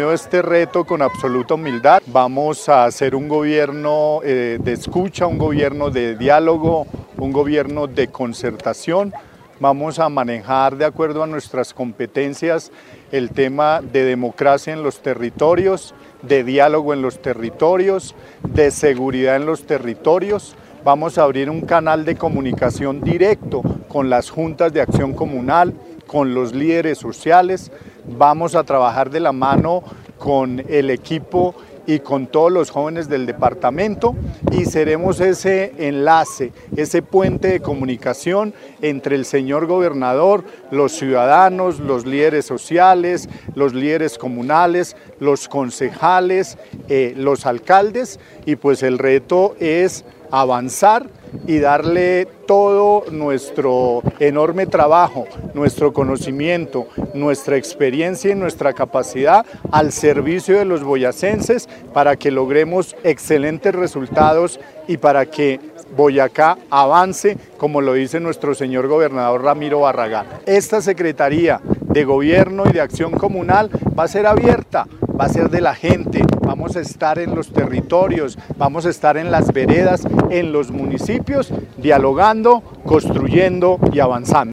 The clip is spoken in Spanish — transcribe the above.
asumido este reto con absoluta humildad. Vamos a hacer un gobierno de escucha, un gobierno de diálogo, un gobierno de concertación. Vamos a manejar de acuerdo a nuestras competencias el tema de democracia en los territorios, de diálogo en los territorios, de seguridad en los territorios. Vamos a abrir un canal de comunicación directo con las juntas de acción comunal, con los líderes sociales. Vamos a trabajar de la mano con el equipo y con todos los jóvenes del departamento y seremos ese enlace, ese puente de comunicación entre el señor gobernador, los ciudadanos, los líderes sociales, los líderes comunales, los concejales, los alcaldes, y pues el reto es avanzar y darle todo nuestro enorme trabajo, nuestro conocimiento, nuestra experiencia y nuestra capacidad al servicio de los boyacenses para que logremos excelentes resultados y para que Boyacá avance, como lo dice nuestro señor gobernador Ramiro Barragán. Esta Secretaría de Gobierno y de Acción Comunal va a ser abierta, va a ser de la gente, vamos a estar en los territorios, vamos a estar en las veredas, en los municipios, dialogando, construyendo y avanzando.